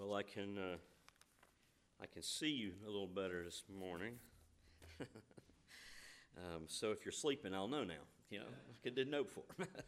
Well, I can see you a little better this morning. So if you're sleeping, I'll know now. You know, I didn't know before.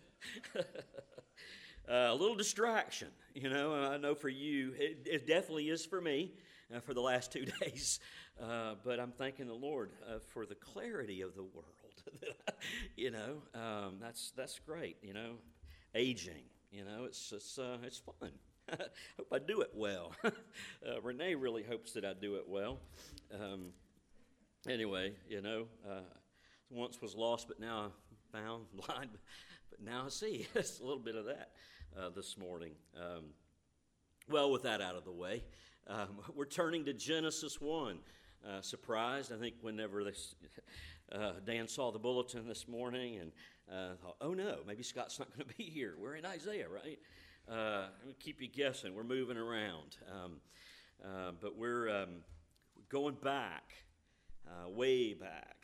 A little distraction, you know. I know for you, it definitely is for me for the last 2 days. But I'm thanking the Lord for the clarity of the world. You know, that's great. You know, aging. You know, it's fun. Hope I do it well. Renee really hopes that I do it well. Anyway, you know, once was lost, but now found, blind, but now I see. It's a little bit of that this morning. Well, with that out of the way, we're turning to Genesis 1. Surprised, I think, whenever Dan saw the bulletin this morning and thought, oh no, maybe Scott's not going to be here. We're in Isaiah, right? Keep you guessing. We're moving around. But we're going back, way back.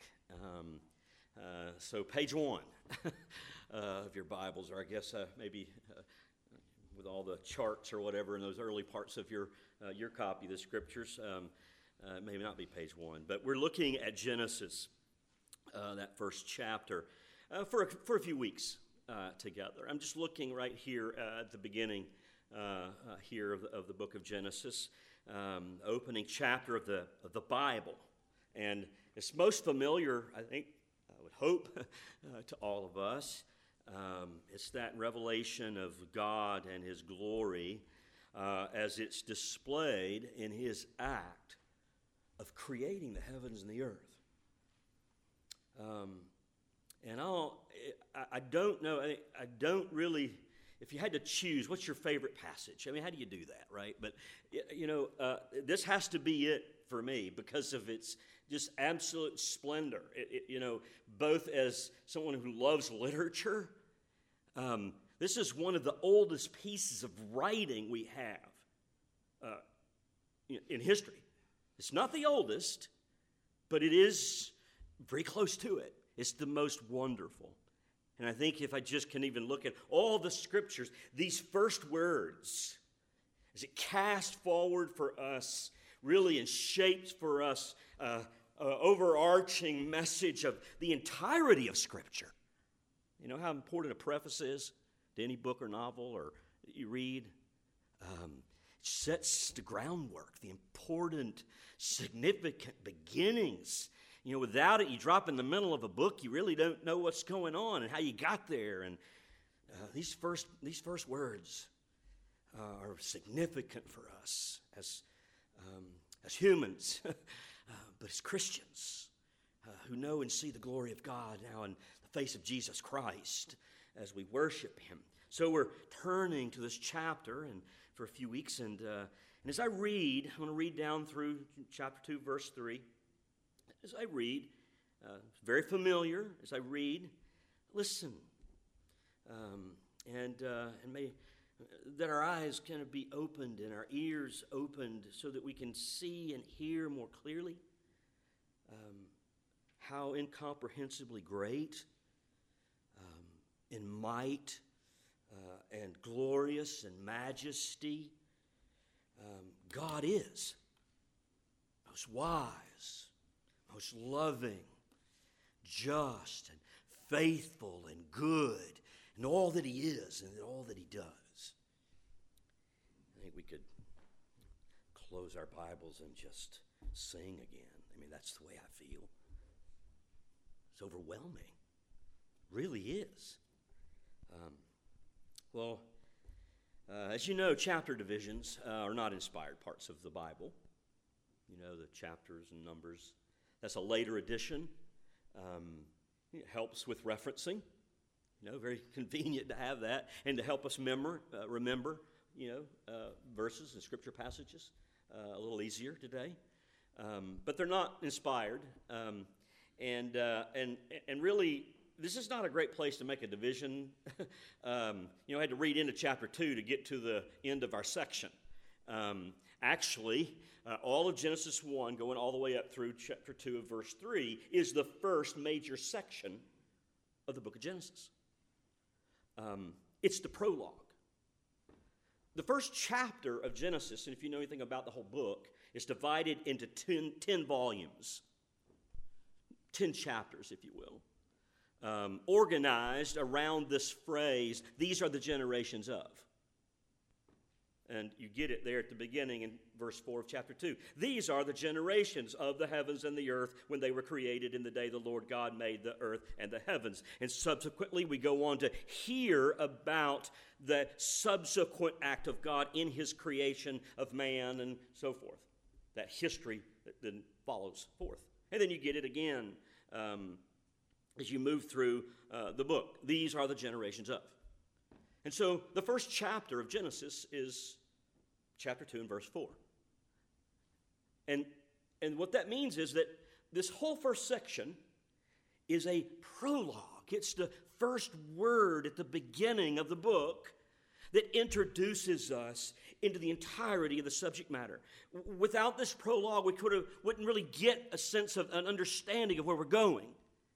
So page 1 of your Bibles, or I guess maybe with all the charts or whatever in those early parts of your copy of the Scriptures, maybe not be page 1. But we're looking at Genesis, that first chapter, for a few weeks. Together. I'm just looking right here at the beginning here of the book of Genesis, opening chapter of the Bible, and it's most familiar, I think, I would hope, to all of us. It's that revelation of God and His glory as it's displayed in His act of creating the heavens and the earth. And I don't know, I don't really, if you had to choose, what's your favorite passage? I mean, how do you do that, right? But, you know, this has to be it for me because of its just absolute splendor. You know, both as someone who loves literature, this is one of the oldest pieces of writing we have in history. It's not the oldest, but it is very close to it. It's the most wonderful. And I think if I just can even look at all the Scriptures, these first words, as it casts forward for us, really and shapes for us overarching message of the entirety of Scripture. You know how important a preface is to any book or novel or that you read? It sets the groundwork, the important, significant beginnings. You know, without it, you drop in the middle of a book, you really don't know what's going on and how you got there. And these first words are significant for us as humans, but as Christians who know and see the glory of God now in the face of Jesus Christ as we worship Him. So we're turning to this chapter and for a few weeks, and as I read, I'm going to read down through chapter 2, verse 3. As I read, very familiar as I read, listen, and may that our eyes can be opened and our ears opened so that we can see and hear more clearly how incomprehensibly great in might and glorious and majesty God is, most wise, most loving, just, and faithful, and good, and all that He is, and all that He does. I think we could close our Bibles and just sing again. I mean, that's the way I feel. It's overwhelming. It really is. As you know, chapter divisions are not inspired parts of the Bible. You know, the chapters and numbers. That's a later addition. It helps with referencing. You know, very convenient to have that and to help us remember, you know, verses and scripture passages a little easier today. But they're not inspired. And really, this is not a great place to make a division. You know, I had to read into chapter 2 to get to the end of our section. Actually, all of Genesis 1, going all the way up through chapter 2 of verse 3, is the first major section of the book of Genesis. It's the prologue. The first chapter of Genesis, and if you know anything about the whole book, is divided into 10 volumes. 10 chapters, if you will. Organized around this phrase, these are the generations of. And you get it there at the beginning in verse 4 of chapter 2. These are the generations of the heavens and the earth when they were created in the day the Lord God made the earth and the heavens. And subsequently we go on to hear about the subsequent act of God in his creation of man and so forth. That history that then follows forth. And then you get it again as you move through the book. These are the generations of. And so the first chapter of Genesis is chapter 2 and verse 4. And what that means is that this whole first section is a prologue. It's the first word at the beginning of the book that introduces us into the entirety of the subject matter. Without this prologue, we wouldn't really get a sense of an understanding of where we're going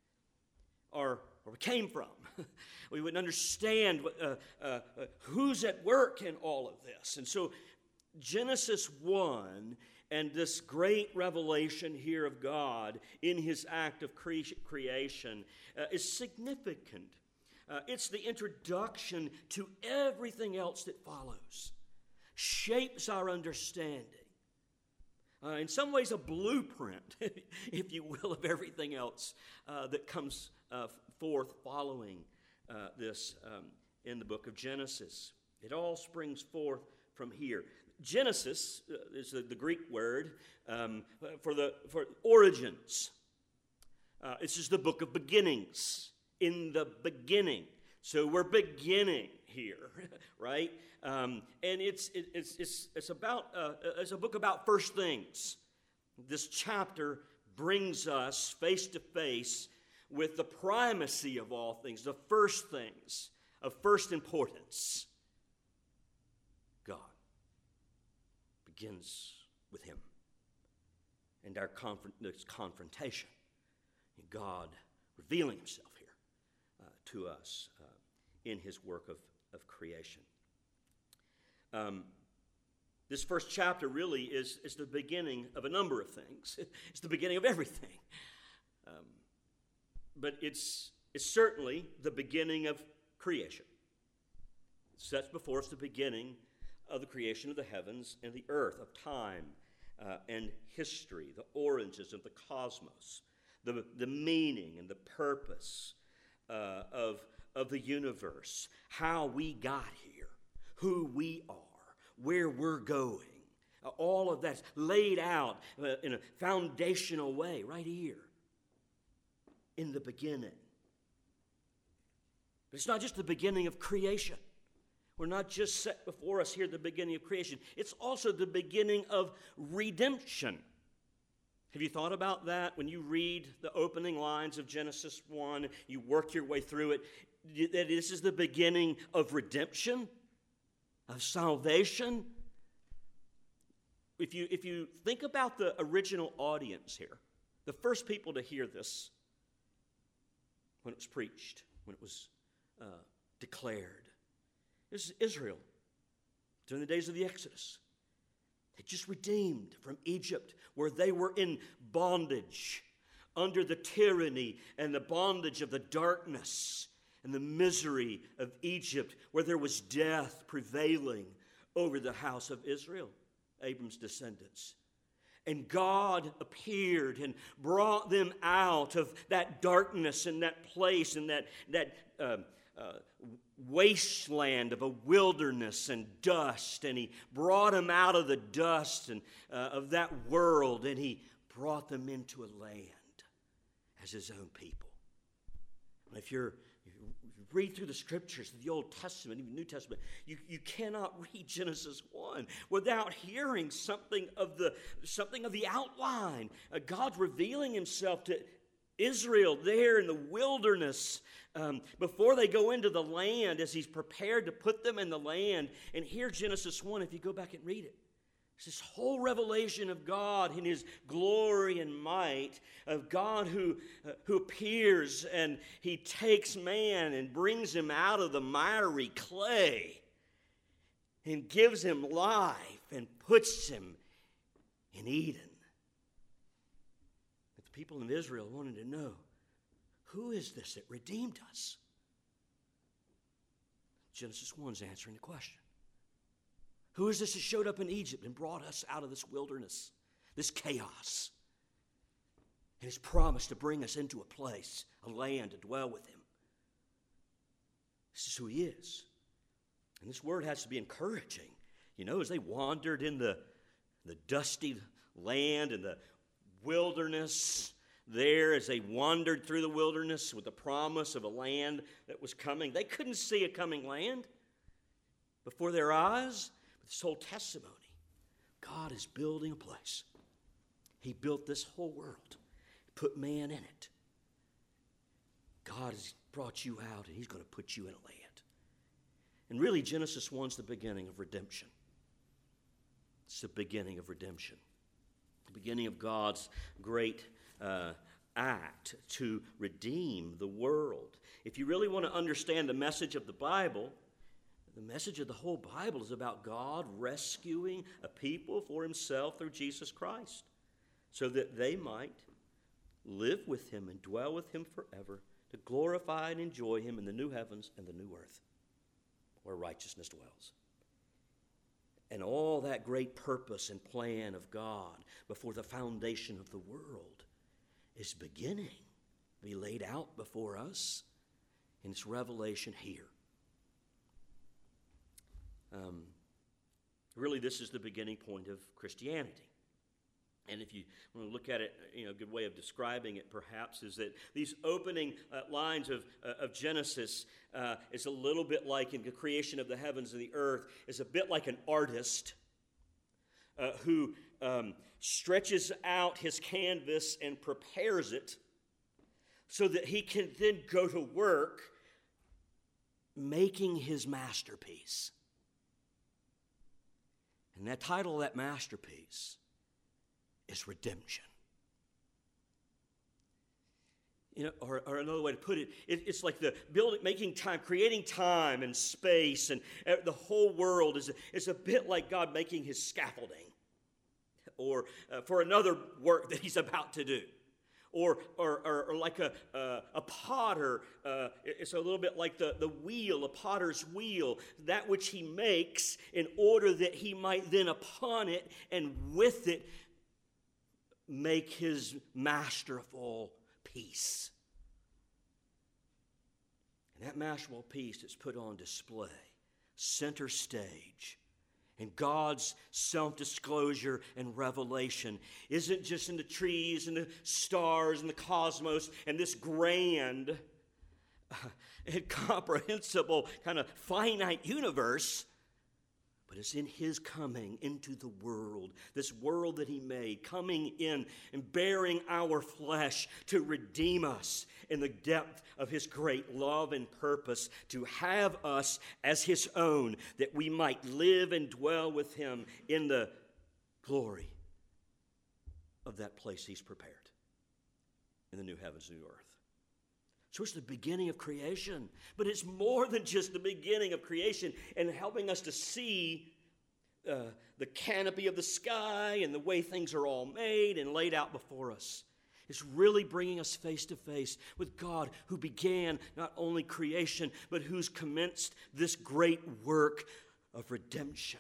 or where we came from. We wouldn't understand who's at work in all of this. And so Genesis 1 and this great revelation here of God in his act of creation is significant. It's the introduction to everything else that follows. Shapes our understanding. In some ways a blueprint, if you will, of everything else that comes forth following this in the book of Genesis. It all springs forth from here. Genesis is the Greek word for origins. This is the book of beginnings. In the beginning. So we're beginning here, right? And it's a book about first things. This chapter brings us face to face with the primacy of all things, the first things of first importance. God begins with him. And our confrontation. And God revealing himself here to us in his work of creation. This first chapter really is the beginning of a number of things. It's the beginning of everything. But it's certainly the beginning of creation. It sets before us the beginning of the creation of the heavens and the earth, of time and history, the origins of the cosmos, the meaning and the purpose of the universe, how we got here, who we are, where we're going. All of that's laid out in a foundational way right here in the beginning. But it's not just the beginning of creation. We're not just set before us here at the beginning of creation. It's also the beginning of redemption. Have you thought about that when you read the opening lines of Genesis 1, you work your way through it, that this is the beginning of redemption, of salvation? If you think about the original audience here, the first people to hear this when it was preached, when it was declared, this is Israel during the days of the Exodus. They just redeemed from Egypt, where they were in bondage, under the tyranny and the bondage of the darkness and the misery of Egypt, where there was death prevailing over the house of Israel, Abram's descendants. And God appeared and brought them out of that darkness and that place and that wasteland of a wilderness and dust. And he brought them out of the dust and of that world, and he brought them into a land as his own people. And if you read through the scriptures of the Old Testament, even New Testament, you cannot read Genesis 1 without hearing something of the outline. God's revealing himself to Israel there in the wilderness before they go into the land, as he's prepared to put them in the land. And here, Genesis 1, if you go back and read it, it's this whole revelation of God in his glory and might, of God who appears and he takes man and brings him out of the miry clay and gives him life and puts him in Eden. But the people of Israel wanted to know, who is this that redeemed us? Genesis 1 is answering the question. Who is this that showed up in Egypt and brought us out of this wilderness, this chaos? And has promised to bring us into a place, a land to dwell with him. This is who he is. And this word has to be encouraging. You know, as they wandered in the dusty land and the wilderness, there as they wandered through the wilderness with the promise of a land that was coming, they couldn't see a coming land before their eyes. But this whole testimony, God is building a place. He built this whole world, put man in it. God has brought you out, and he's going to put you in a land. And really, Genesis 1 is the beginning of redemption. It's the beginning of redemption. The beginning of God's great act to redeem the world. If you really want to understand the message of the Bible, the message of the whole Bible is about God rescuing a people for himself through Jesus Christ, so that they might live with him and dwell with him forever, to glorify and enjoy him in the new heavens and the new earth, where righteousness dwells. And all that great purpose and plan of God before the foundation of the world is beginning to be laid out before us in its revelation here. Really, this is the beginning point of Christianity. And if you want to look at it, a good way of describing it perhaps is that these opening lines of Genesis is a little bit like in the creation of the heavens and the earth, is a bit like an artist who stretches out his canvas and prepares it so that he can then go to work making his masterpiece. And that title of that masterpiece is redemption. Or another way to put it, it's like the building, making time, creating time and space, and the whole world is a bit like God making his scaffolding, or for another work that he's about to do, or like a potter. It's a little bit like the wheel, a potter's wheel, that which he makes in order that he might then upon it and with it make his masterful piece. And that masterful piece is put on display, center stage. And God's self-disclosure and revelation isn't just in the trees and the stars and the cosmos and this grand, incomprehensible, kind of finite universe, but it's in his coming into the world, this world that he made, coming in and bearing our flesh to redeem us in the depth of his great love and purpose, to have us as his own, that we might live and dwell with him in the glory of that place he's prepared in the new heavens and new earth. So it's the beginning of creation, but it's more than just the beginning of creation and helping us to see the canopy of the sky and the way things are all made and laid out before us. It's really bringing us face to face with God, who began not only creation, but who's commenced this great work of redemption.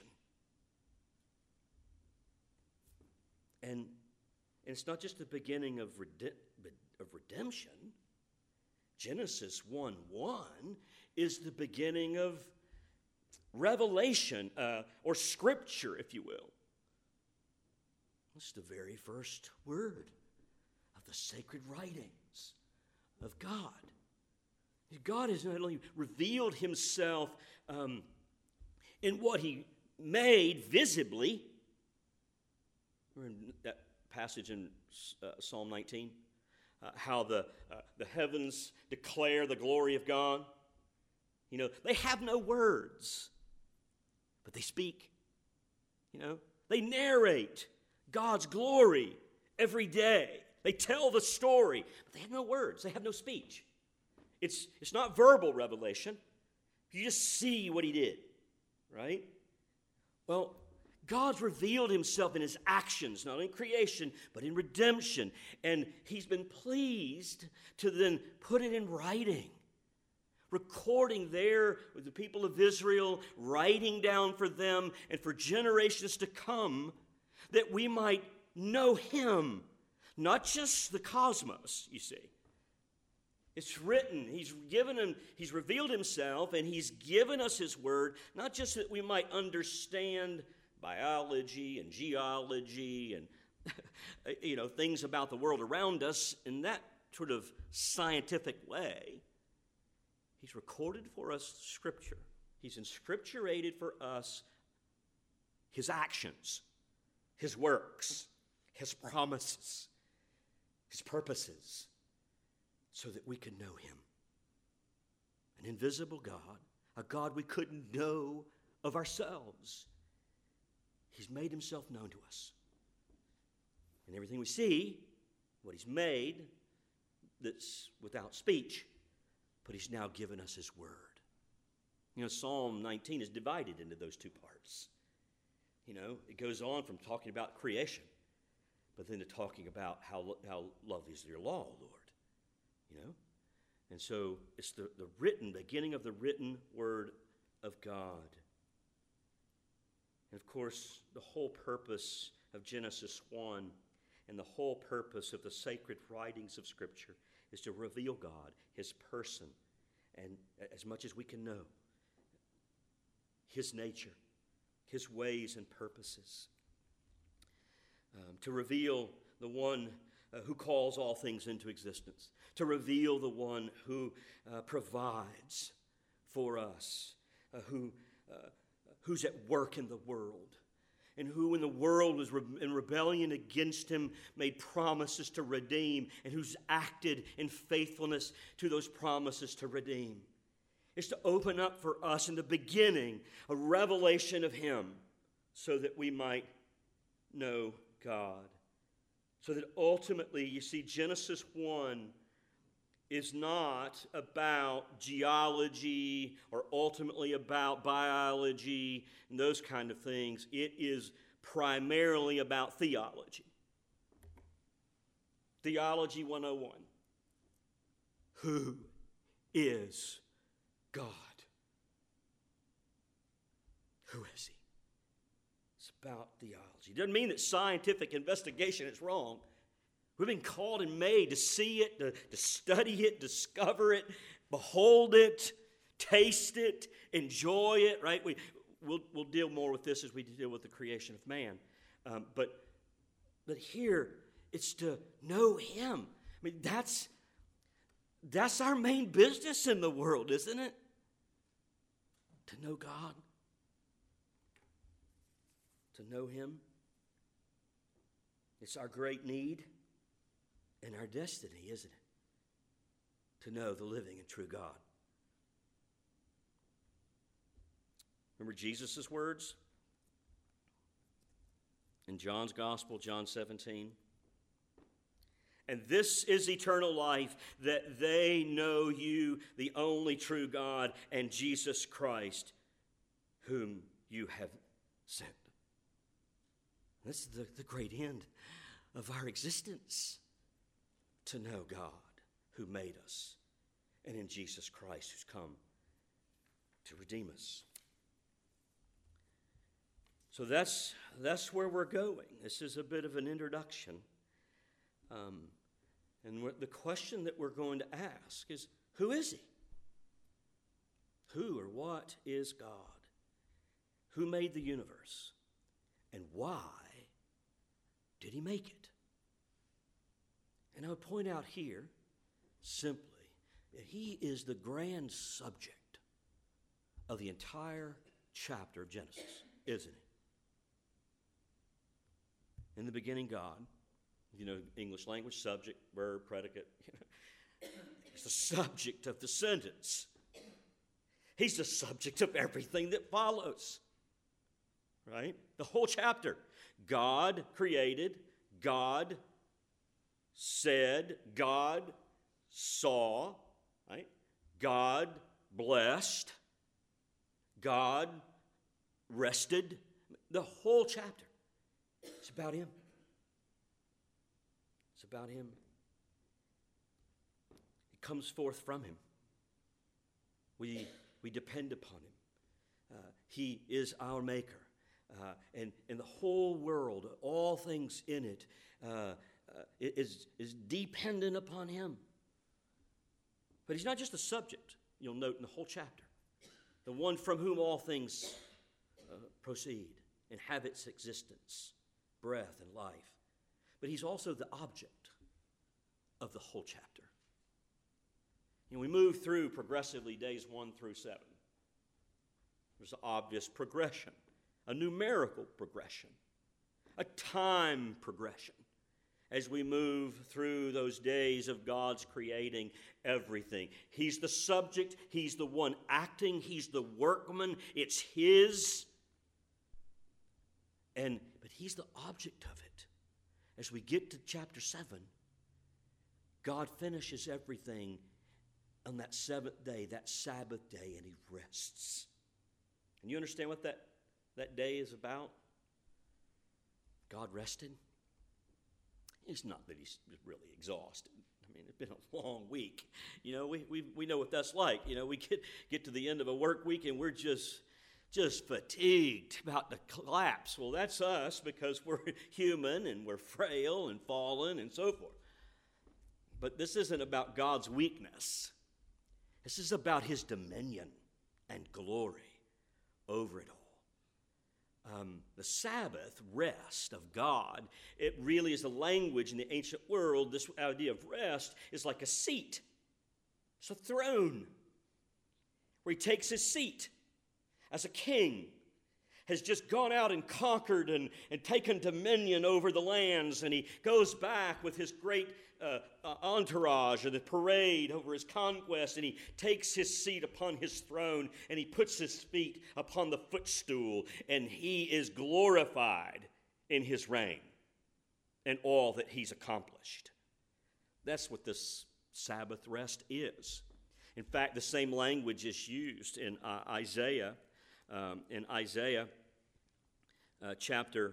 And it's not just the beginning of redemption. Genesis 1:1 is the beginning of revelation, or scripture, if you will. It's the very first word of the sacred writings of God. God has not only revealed himself in what he made visibly. We're in that passage in Psalm 19. How the heavens declare the glory of God. They have no words, but they speak. They narrate God's glory every day. They tell the story, but they have no words. They have no speech. It's not verbal revelation. You just see what he did, right? Well, God's revealed himself in his actions, not in creation, but in redemption. And he's been pleased to then put it in writing, recording there with the people of Israel, writing down for them and for generations to come, that we might know him, not just the cosmos, you see. It's written. He's revealed himself, and he's given us his word, not just that we might understand biology and geology and things about the world around us in that sort of scientific way. He's recorded for us Scripture. He's inscripturated for us his actions, his works, his promises, his purposes, so that we can know him. An invisible God, a God we couldn't know of ourselves. He's made himself known to us. And everything we see, what he's made, that's without speech, but he's now given us his word. Psalm 19 is divided into those two parts. It goes on from talking about creation, but then to talking about how lovely is your law, Lord. And so it's the beginning of the written word of God. And of course, the whole purpose of Genesis 1 and the whole purpose of the sacred writings of Scripture is to reveal God, his person, and as much as we can know, his nature, his ways and purposes. To reveal the one who calls all things into existence, to reveal the one who provides for us, who's at work in the world, and who when the world was in rebellion against him made promises to redeem, and who's acted in faithfulness to those promises to redeem. It's to open up for us in the beginning a revelation of him so that we might know God. So that ultimately, you see, Genesis 1 is not about geology or ultimately about biology and those kind of things. It is primarily about theology. Theology 101. Who is God? Who is he? It's about theology. It doesn't mean that scientific investigation is wrong. We've been called and made to see it, to study it, discover it, behold it, taste it, enjoy it, right? We'll deal more with this as we deal with the creation of man. But here, it's to know him. I mean, that's our main business in the world, isn't it? To know God. To know him. It's our great need and our destiny, isn't it? To know the living and true God. Remember Jesus' words in John's Gospel, John 17? And this is eternal life, that they know you, the only true God, and Jesus Christ, whom you have sent. This is the great end of our existence, to know God who made us, and in Jesus Christ who's come to redeem us. So that's where we're going. This is a bit of an introduction. And the question that we're going to ask is, who is he? Who or what is God? Who made the universe? And why did he make it? And I would point out here, simply, that he is the grand subject of the entire chapter of Genesis, isn't he? In the beginning, God. English language, subject, verb, predicate. He's the subject of the sentence. He's the subject of everything that follows. Right? The whole chapter. God created, God said, God saw, right? God blessed, God rested. The whole chapter. It's about him. It's about him. It comes forth from him. We depend upon him. He is our maker. And the whole world, all things in it, is dependent upon him. But he's not just the subject, you'll note in the whole chapter. The one from whom all things proceed and have its existence, breath and life. But he's also the object of the whole chapter. And we move through progressively days 1 through 7. There's an obvious progression, a numerical progression, a time progression as we move through those days of God's creating everything. He's the subject, he's the one acting, he's the workman, it's his. But he's the object of it. As we get to chapter 7, God finishes everything on that seventh day, that Sabbath day, and he rests. And you understand what that day is about? God rested. It's not that he's really exhausted. I mean, it's been a long week. You know, we know what that's like. You know, we get to the end of a work week and we're just fatigued, about to collapse. Well, that's us because we're human and we're frail and fallen and so forth. But this isn't about God's weakness. This is about his dominion and glory over it all. The Sabbath rest of God, it really is a language in the ancient world. This idea of rest is like a seat. It's a throne where he takes his seat as a king, has just gone out and conquered and taken dominion over the lands, and he goes back with his great entourage and the parade over his conquest, and he takes his seat upon his throne, and he puts his feet upon the footstool, and he is glorified in his reign and all that he's accomplished. That's what this Sabbath rest is. In fact, the same language is used in Isaiah. Chapter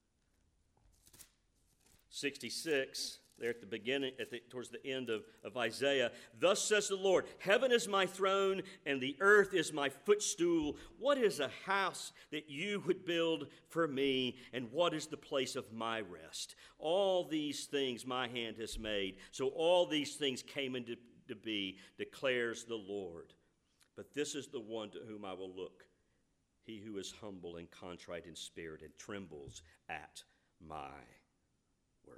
66, there at the beginning, towards the end of Isaiah. Thus says the Lord, heaven is my throne and the earth is my footstool. What is a house that you would build for me, and what is the place of my rest? All these things my hand has made. So all these things came into be, declares the Lord. But this is the one to whom I will look, he who is humble and contrite in spirit and trembles at my word.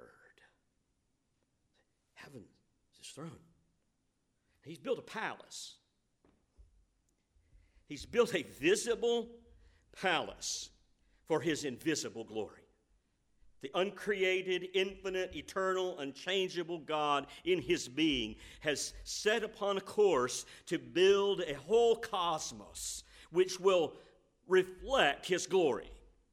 Heaven is his throne. He's built a palace. He's built a visible palace for his invisible glory. The uncreated, infinite, eternal, unchangeable God in his being has set upon a course to build a whole cosmos which will reflect his glory.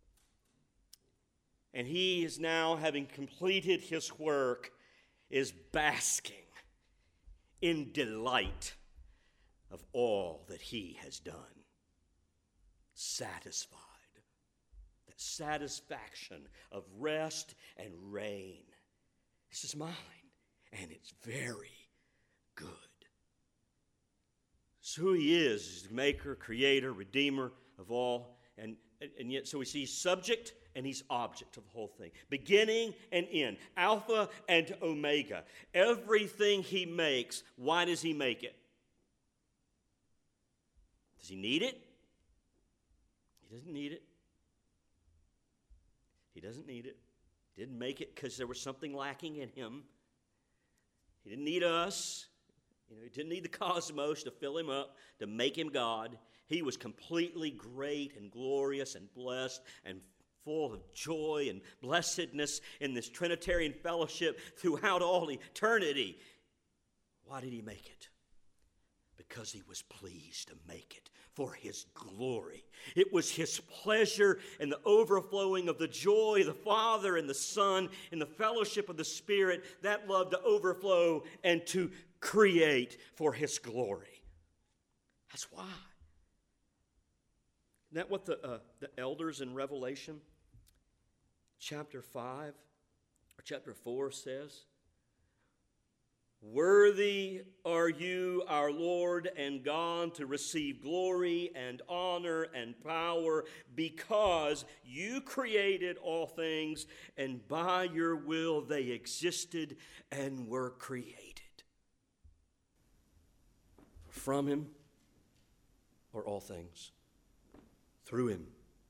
And he is now, having completed his work, is basking in delight of all that he has done. Satisfied. That satisfaction of rest and reign. This is mine, and it's very good. So who he is the maker, creator, redeemer of all, and yet so we see subject and he's object of the whole thing. Beginning and end, Alpha and Omega. Everything he makes, why does he make it? Does he need it? He doesn't need it. He doesn't need it. He didn't make it because there was something lacking in him. He didn't need us. He didn't need the cosmos to fill him up, to make him God. He was completely great and glorious and blessed and full of joy and blessedness in this Trinitarian fellowship throughout all eternity. Why did he make it? Because he was pleased to make it for his glory. It was his pleasure and the overflowing of the joy of the Father and the Son in the fellowship of the Spirit, that love to overflow and to create for his glory. That's why. Isn't that what the elders in Revelation chapter 5 or chapter 4 says? Worthy are you, our Lord and God, to receive glory and honor and power, because you created all things, and by your will they existed and were created. From him are all things. Through him,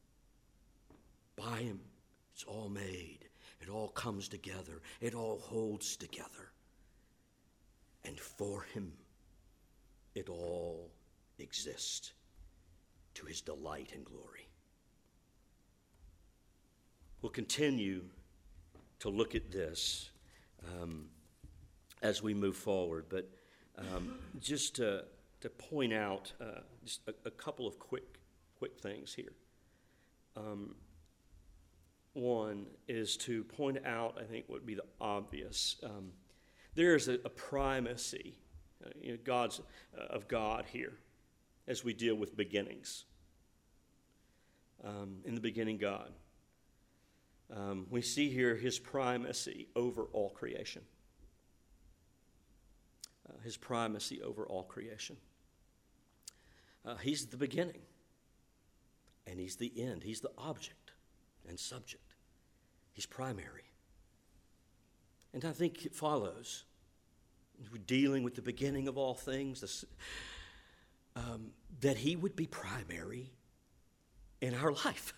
by him, it's all made. It all comes together. It all holds together. And for him, it all exists to his delight and glory. We'll continue to look at this as we move forward, but just to point out just a couple of quick things here. One is to point out, I think, what would be the obvious. There is a primacy of God here as we deal with beginnings. In the beginning, God. We see here his primacy over all creation. His primacy over all creation. He's the beginning, and he's the end. He's the object and subject. He's primary. And I think it follows, we're dealing with the beginning of all things, that he would be primary in our life.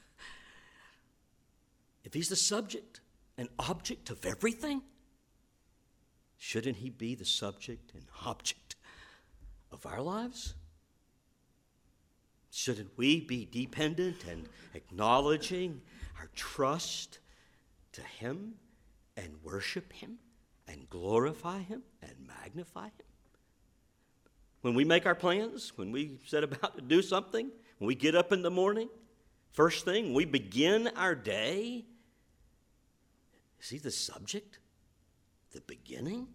If he's the subject and object of everything, shouldn't he be the subject and object of our lives? Shouldn't we be dependent and acknowledging our trust to him and worship him and glorify him and magnify him? When we make our plans, when we set about to do something, when we get up in the morning, first thing, we begin our day, is he the subject? The beginning?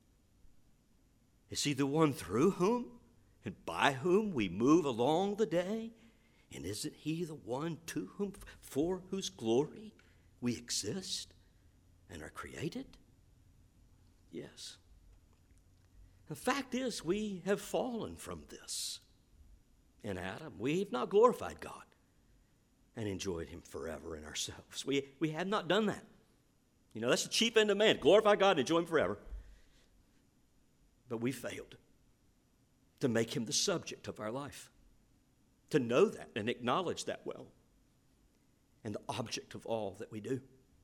Is he the one through whom and by whom we move along the day? And isn't he the one to whom, for whose glory we exist and are created? Yes. The fact is, we have fallen from this. In Adam, we've not glorified God and enjoyed him forever in ourselves. We have not done that. You know, that's the chief end of man. Glorify God and enjoy him forever. But we failed to make him the subject of our life, to know that and acknowledge that well, and the object of all that we do.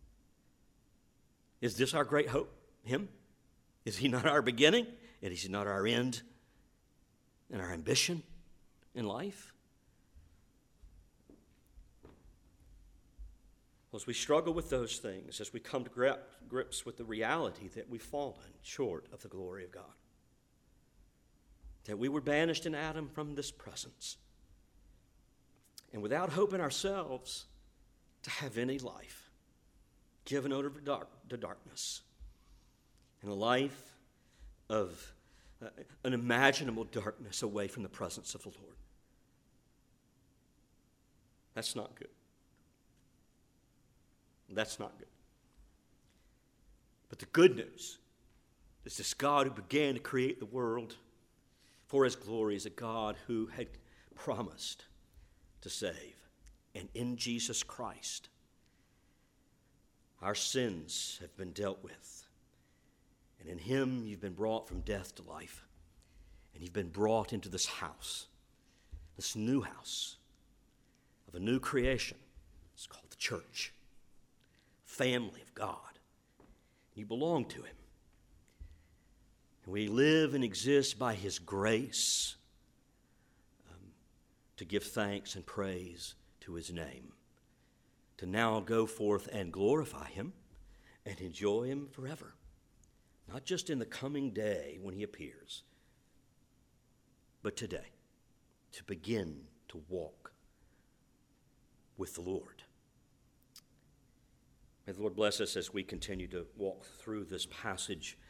Is this our great hope? Him? Is he not our beginning? And is he not our end and our ambition in life? As we struggle with those things, as we come to grips with the reality that we've fallen short of the glory of God, that we were banished in Adam from this presence, and without hope in ourselves to have any life, given over to darkness, and a life of unimaginable darkness away from the presence of the Lord. That's not good. That's not good. But the good news is this God who began to create the world for his glory is a God who had promised to save. And in Jesus Christ, our sins have been dealt with. And in him, you've been brought from death to life. And you've been brought into this house, this new house of a new creation. It's called the church, family of God. You belong to him. And we live and exist by his grace to give thanks and praise to his name, to now go forth and glorify him and enjoy him forever. Not just in the coming day when he appears, but today, to begin to walk with the Lord. May the Lord bless us as we continue to walk through this passage